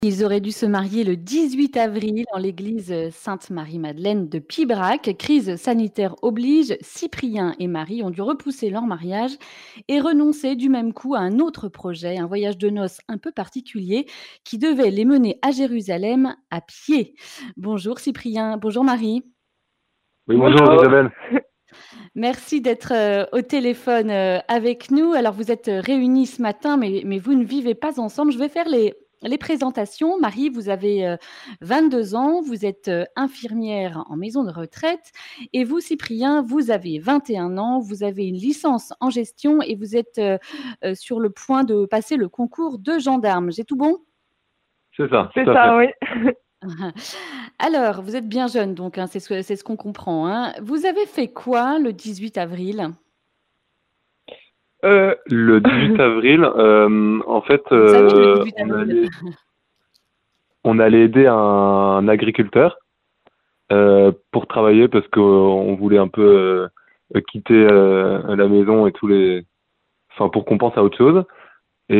Ils auraient dû se marier le 18 avril en l'église Sainte-Marie-Madeleine de Pibrac. Crise sanitaire oblige, Cyprien et Marie ont dû repousser leur mariage et renoncer du même coup à un autre projet, un voyage de noces un peu particulier qui devait les mener à Jérusalem à pied. Bonjour Cyprien, bonjour Marie. Oui, bonjour Bonjour. Isabelle. Merci d'être au téléphone avec nous. Alors vous êtes réunis ce matin, mais vous ne vivez pas ensemble. Je vais faire les présentations. Marie, vous avez 22 ans, vous êtes infirmière en maison de retraite. Et vous, Cyprien, vous avez 21 ans, vous avez une licence en gestion et vous êtes sur le point de passer le concours de gendarme. J'ai tout bon? C'est ça, C'est tout à fait. ça, oui. Alors, vous êtes bien jeune, donc hein, c'est ce qu'on comprend, hein. Vous avez fait quoi le 18 avril? Le 18 avril, en fait, Vous savez, le 18 on avril. allait, on allait aider un agriculteur pour travailler parce qu'on voulait un peu quitter la maison et enfin pour qu'on pense à autre chose. Et,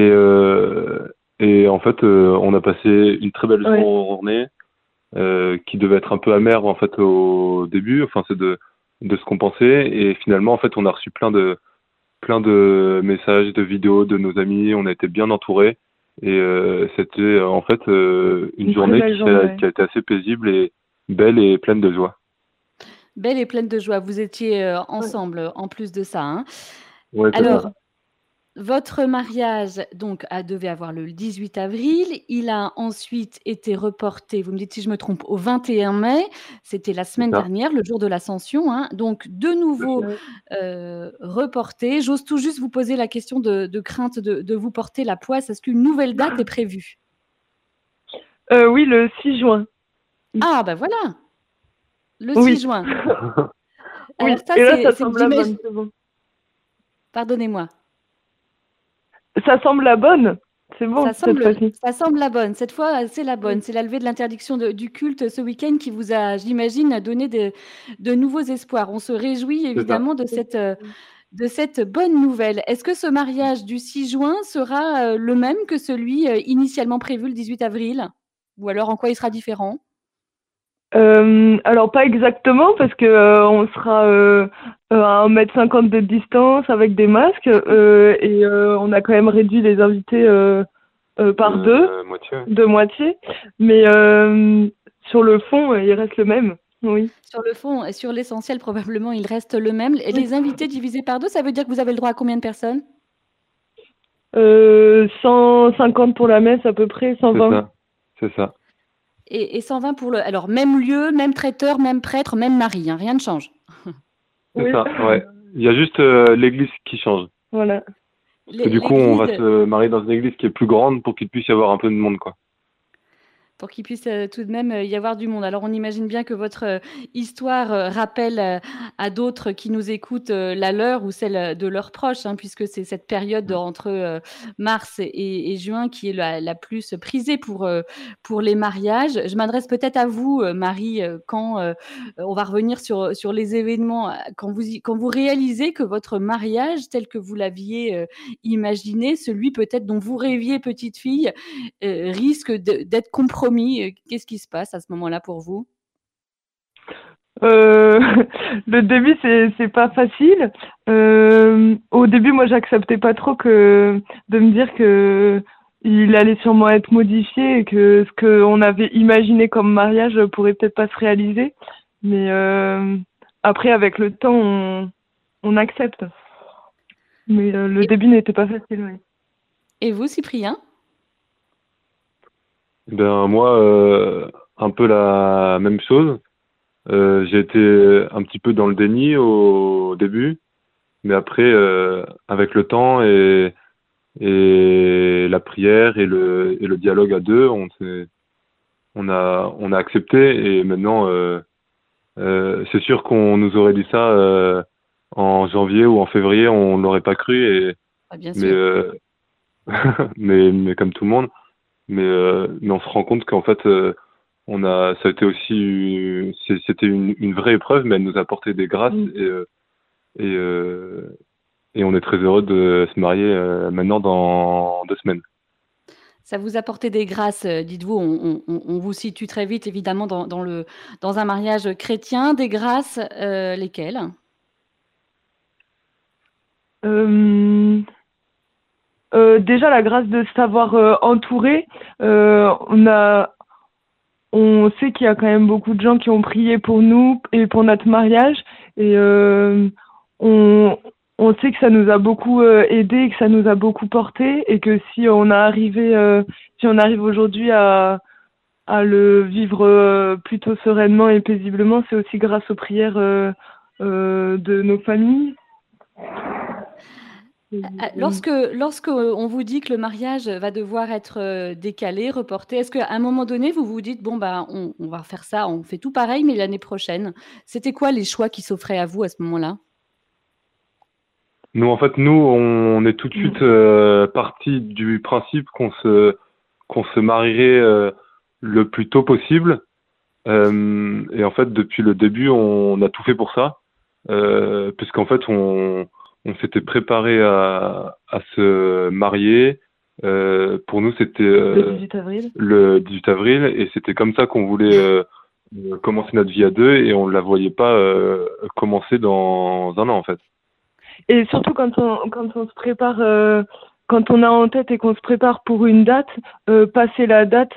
en fait, on a passé une très belle Oui. journée qui devait être un peu amère en fait au début. Enfin, c'est de ce qu'on pensait. Et finalement, en fait, on a reçu plein de messages, de vidéos de nos amis. On a été bien entourés et c'était en fait une Une très journée belle journée. qui a été assez paisible et belle et pleine de joie. Belle et pleine de joie. Vous étiez Ouais. ensemble en plus de ça, hein. Ouais, c'est ça. Alors, votre mariage donc devait avoir lieu le 18 avril. Il a ensuite été reporté, vous me dites si je me trompe, au 21 mai. C'était la C'est semaine ça. dernière, le jour de l'Ascension, hein. Donc de Tout à nouveau fait. Ouais. reporté. J'ose tout juste vous poser la question de crainte de vous porter la poisse. Est-ce qu'une nouvelle date est prévue? Oui, le 6 juin. Ah, bah voilà, le 6 Oui. juin. Alors Oui. ça, Et là, ça c'est semble la j'imagine. bonne, c'est bon. Pardonnez-moi. Ça semble la bonne. C'est Ça bon, cette semble fois-ci. ça semble la bonne. Cette fois, c'est la bonne. Oui. C'est la levée de l'interdiction du culte ce week-end qui vous a, j'imagine, donné de nouveaux espoirs. On se réjouit C'est ça. évidemment de cette bonne nouvelle. Est-ce que ce mariage du 6 juin sera le même que celui initialement prévu le 18 avril? Ou alors en quoi il sera différent? Alors pas exactement parce que on sera à 1,50 m de distance avec des masques et on a quand même réduit les invités par deux, Moitié. de moitié. Mais sur le fond, il reste le même. Oui. Sur le fond et sur l'essentiel, probablement, il reste le même. Et Oui. les invités divisés par 2, ça veut dire que vous avez le droit à combien de personnes? 150 pour la messe à peu près, C'est 120. ça. C'est ça. Et 120 pour le. Alors, même lieu, même traiteur, même prêtre, même mari, hein, rien ne change. C'est Oui. ça. Ouais. Il y a juste l'église qui change. Voilà. Parce que du coup, on va L'église, se marier dans une église qui est plus grande pour qu'il puisse y avoir un peu de monde, quoi. pour qu'il puisse tout de même y avoir du monde. Alors, on imagine bien que votre histoire rappelle à d'autres qui nous écoutent la leur ou celle de leurs proches, hein, puisque c'est cette période entre mars et juin qui est la plus prisée pour les mariages. Je m'adresse peut-être à vous, Marie, quand on va revenir sur les événements, quand vous réalisez que votre mariage, tel que vous l'aviez imaginé, celui peut-être dont vous rêviez petite fille, risque d'être compromis. Qu'est-ce qui se passe à ce moment-là pour vous? Euh, le début, c'est pas facile. Au début, moi, j'acceptais pas trop de me dire que il allait sûrement être modifié et que ce qu'on avait imaginé comme mariage pourrait peut-être pas se réaliser. Mais après, avec le temps, on accepte. Mais le Et, début n'était pas facile, oui. et vous, Cyprien? Ben moi, un peu la même chose. J'ai été un petit peu dans le déni au début, mais après, avec le temps et la prière et le dialogue à deux, on a accepté et maintenant, c'est sûr qu'on nous aurait dit ça en janvier ou en février, on l'aurait pas cru Ah, bien mais sûr. mais comme tout le monde, mais on se rend compte qu'en fait, ça a été aussi, c'était une vraie épreuve, mais elle nous a apporté des grâces Mm. et, et on est très heureux de se marier maintenant dans 2 semaines. Ça vous apportait des grâces, dites-vous, on vous situe très vite évidemment dans un mariage chrétien. Des grâces, lesquelles? Euh, Déjà la grâce de se savoir entouré. On sait qu'il y a quand même beaucoup de gens qui ont prié pour nous et pour notre mariage. Et on, on sait que ça nous a beaucoup aidé, que ça nous a beaucoup porté, et que si on arrive aujourd'hui à le vivre plutôt sereinement et paisiblement, c'est aussi grâce aux prières de nos familles. Lorsque on vous dit que le mariage va devoir être, décalé, reporté, est-ce qu'à un moment donné, vous vous dites: «Bon, bah, on va faire ça, on fait tout pareil, mais l'année prochaine»? C'était quoi les choix qui s'offraient à vous à ce moment-là? Nous, en fait, on est tout de suite parti du principe qu'on se marierait le plus tôt possible. Et en fait, depuis le début, on a tout fait pour ça, puisqu'en fait, on s'était préparé à se marier. Pour nous, c'était Le 18 avril. le 18 avril, et c'était comme ça qu'on voulait commencer notre vie à deux, et on ne la voyait pas commencer dans un an, en fait. Et surtout quand on se prépare, quand on a en tête et qu'on se prépare pour une date, passer la date,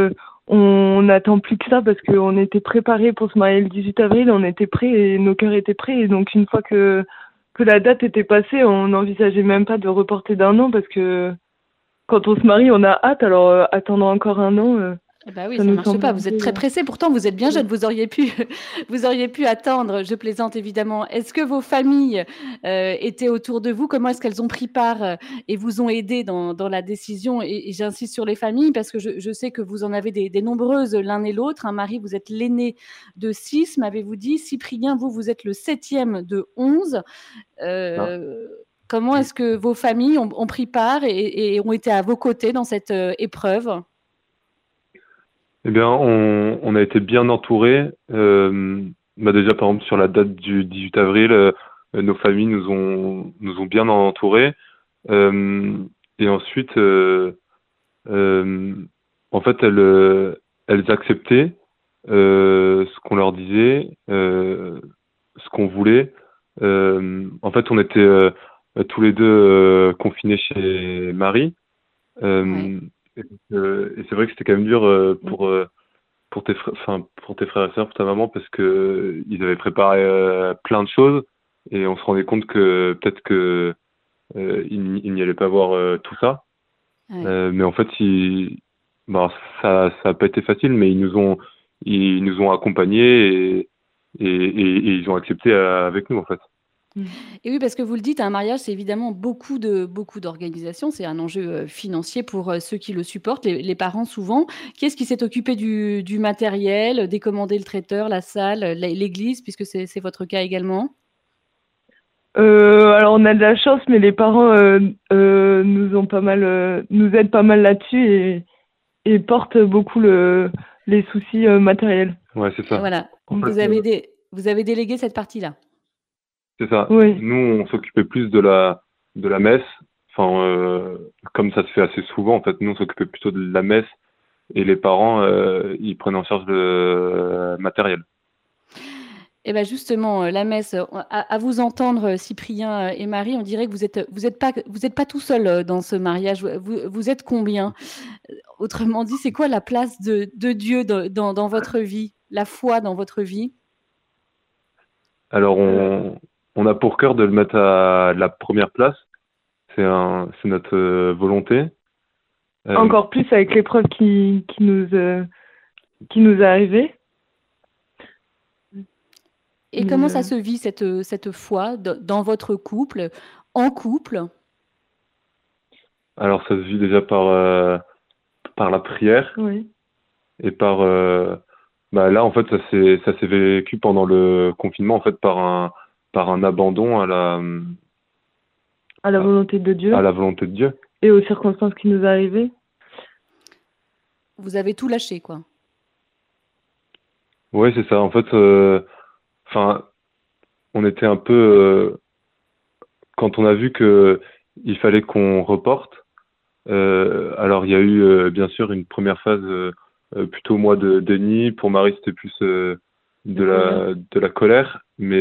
on n'attend plus que ça parce qu'on était préparé pour se marier le 18 avril, on était prêts et nos cœurs étaient prêts. Et donc une fois que la date était passée, on n'envisageait même pas de reporter d'un an parce que quand on se marie, on a hâte. Alors attendre encore un an, Eh bah, oui, ça ça nous marche semble pas. un Vous êtes peu. très pressé. Pourtant, vous êtes bien Oui. jeune. Vous auriez pu vous auriez pu attendre. Je plaisante évidemment. Est-ce que vos familles, étaient autour de vous? Comment est-ce qu'elles ont pris part, et vous ont aidé dans la décision? Et j'insiste sur les familles parce que je sais que vous en avez des nombreuses l'un et l'autre. Hein. Marie, vous êtes l'aîné de 6, m'avez-vous dit. Cyprien, vous êtes le 7e de 11. Ah. Comment est-ce que vos familles ont pris part et ont été à vos côtés dans cette, épreuve? Eh bien, on a été bien entourés. Bah déjà, par exemple, sur la date du 18 avril, nos familles nous ont bien entourés. Euh, et ensuite, euh, en fait, elles acceptaient ce qu'on leur disait, ce qu'on voulait. En fait, on était tous les deux confinés chez Marie. Ouais. Euh, et c'est vrai que c'était quand même dur pour tes frères et sœurs, pour ta maman, parce que ils avaient préparé plein de choses, et on se rendait compte que peut-être que il n'y allait pas avoir tout ça. Ouais. Mais en fait, bah, ça a pas été facile, mais ils nous ont accompagnés, et ils ont accepté avec nous, en fait. Et oui, parce que vous le dites, un mariage, c'est évidemment beaucoup d'organisation. C'est un enjeu, financier pour, ceux qui le supportent, les parents souvent. Qui est-ce qui s'est occupé du matériel, décommander le traiteur, la salle, l'église, puisque c'est votre cas également? Alors on a de la chance, mais les parents nous aident pas mal là-dessus et portent beaucoup les soucis matériels. Ouais, c'est Et ça. voilà, En fait, vous avez délégué cette partie-là? c'est ça. Oui. Nous, on s'occupait plus de la messe. Enfin, comme ça se fait assez souvent, en fait, nous, on s'occupait plutôt de la messe, et les parents, ils prenaient en charge le matériel. Et bah, justement, la messe, à vous entendre, Cyprien, et Marie, on dirait que vous êtes pas tout seul, dans ce mariage. Vous êtes combien? Autrement dit, c'est quoi la place de Dieu dans votre vie? La foi dans votre vie? Alors, on a pour cœur de le mettre à la première place. C'est notre volonté. Encore plus avec l'épreuve qui nous est arrivée. Et Mais, comment ça se vit cette foi dans votre couple, en couple? Alors, ça se vit déjà par la prière, oui. et bah là, en fait, ça s'est vécu pendant le confinement, en fait, par un abandon À la volonté de Dieu à la volonté de Dieu. et aux circonstances qui nous arrivaient. Vous avez tout lâché, quoi? Ouais, c'est ça. En fait, enfin, on était un peu, quand on a vu que il fallait qu'on reporte, Alors, il y a eu bien sûr une première phase plutôt au mois de déni. Pour Marie, c'était plus de la colère, mais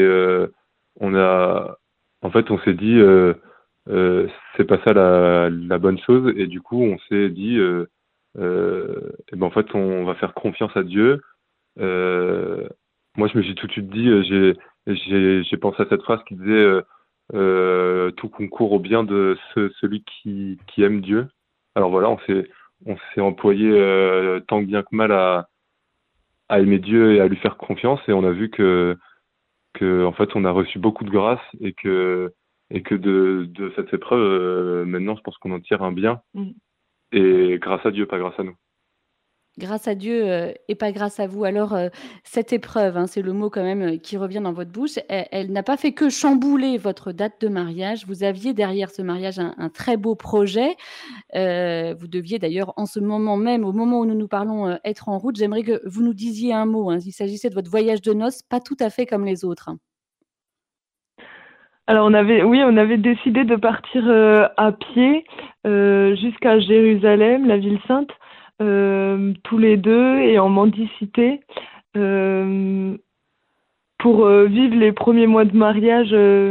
en fait, on s'est dit, c'est pas ça la bonne chose, et du coup, on s'est dit, eh ben, en fait, on va faire confiance à Dieu. Moi, je me suis tout de suite dit, j'ai pensé à cette phrase qui disait, tout concourt au bien de celui qui aime Dieu. Alors voilà, on s'est employé tant bien que mal à aimer Dieu et à lui faire confiance, et on a vu que en fait on a reçu beaucoup de grâce, et que de cette épreuve maintenant je pense qu'on en tire un bien, et grâce à Dieu, pas grâce à nous. Grâce à Dieu et pas grâce à vous. Alors, cette épreuve, hein, c'est le mot quand même qui revient dans votre bouche, elle n'a pas fait que chambouler votre date de mariage. Vous aviez derrière ce mariage un très beau projet. Vous deviez d'ailleurs en ce moment même, au moment où nous nous parlons, être en route. J'aimerais que vous nous disiez un mot, hein. Il s'agissait de votre voyage de noces, pas tout à fait comme les autres, hein. Alors on avait décidé de partir à pied jusqu'à Jérusalem, la ville sainte, tous les deux et en mendicité, pour vivre les premiers mois de mariage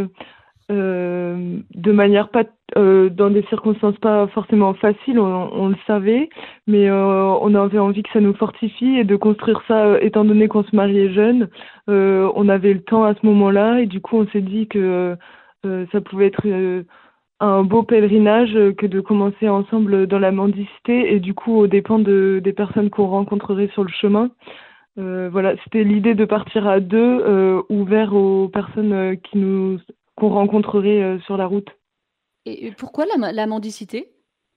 de manière pas dans des circonstances pas forcément faciles, on le savait, mais on avait envie que ça nous fortifie et de construire ça, étant donné qu'on se mariait jeune, on avait le temps à ce moment-là, et du coup on s'est dit que ça pouvait être un beau pèlerinage, que de commencer ensemble dans la mendicité, et du coup aux dépens des personnes qu'on rencontrerait sur le chemin. Voilà, c'était l'idée de partir à deux, ouvert aux personnes qu'on rencontrerait sur la route. Et pourquoi la mendicité?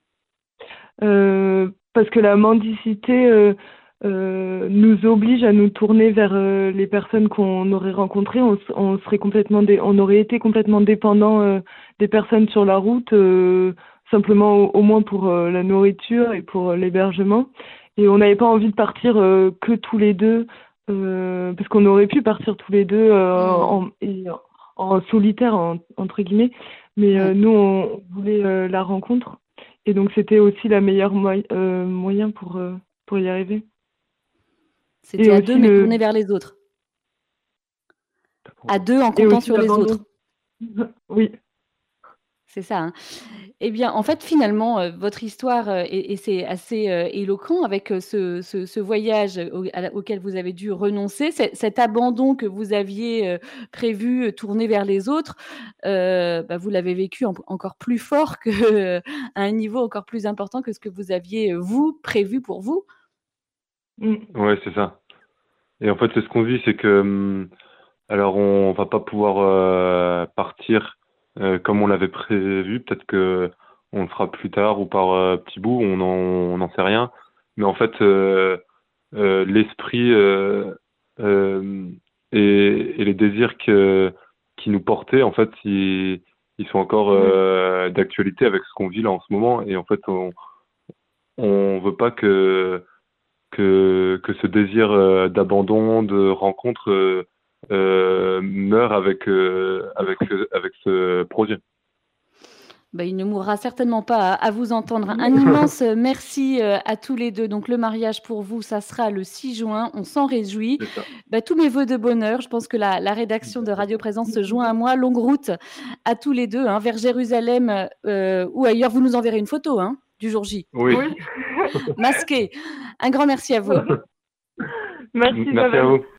Parce que la mendicité nous oblige à nous tourner vers les personnes qu'on aurait rencontrées. On aurait été complètement dépendant des personnes sur la route, simplement au moins pour la nourriture et pour l'hébergement. Et on n'avait pas envie de partir que tous les deux, parce qu'on aurait pu partir tous les deux en solitaire, entre guillemets. Mais nous, on voulait la rencontre. Et donc, c'était aussi la meilleure moyen pour y arriver. C'était à deux, mais tourné vers les autres. À deux, en comptant sur les autres. Oui. C'est ça, hein. Eh bien, en fait, finalement, votre histoire, et c'est assez éloquent avec ce voyage auquel vous avez dû renoncer, cet abandon que vous aviez prévu, tourné vers les autres, vous l'avez vécu encore plus fort que, à un niveau encore plus important que ce que vous aviez, vous, prévu pour vous. Ouais, c'est ça. Et en fait, c'est ce qu'on vit, c'est que alors on va pas pouvoir partir comme on l'avait prévu. Peut-être que on le fera plus tard ou par petits bouts, on n'en sait rien. Mais en fait, l'esprit et les désirs qui nous portaient, en fait, ils sont encore d'actualité avec ce qu'on vit là en ce moment. Et en fait, on veut pas que ce désir d'abandon, de rencontre meurt avec ce projet. Il ne mourra certainement pas à vous entendre. Un immense merci à tous les deux. Donc, le mariage pour vous, ça sera le 6 juin. On s'en réjouit. Tous mes vœux de bonheur. Je pense que la rédaction de Radio Présence se joint à moi. Longue route à tous les deux, hein, vers Jérusalem ou ailleurs. Vous nous enverrez une photo du jour J. Oui. Masqué. Un grand merci à vous. Merci à vous.